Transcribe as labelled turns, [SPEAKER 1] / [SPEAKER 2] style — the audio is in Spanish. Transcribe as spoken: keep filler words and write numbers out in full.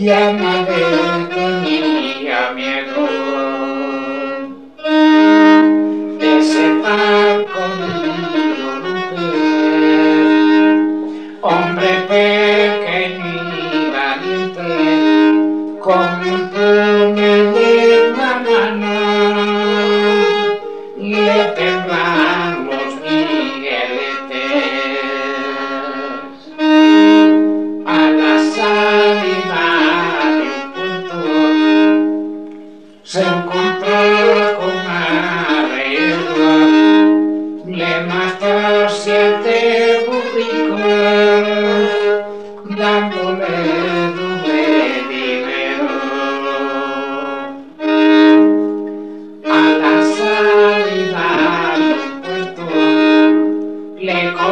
[SPEAKER 1] Ya nadie tenía miedo de separar conmigo, mujer, hombre pequeño y valiente, con un puñal en la mano, le temblan los migueletes. A la salida de un punto se encontró con arreglo, le mató siete burricos, dándole doble dinero. A la salida de un puerto le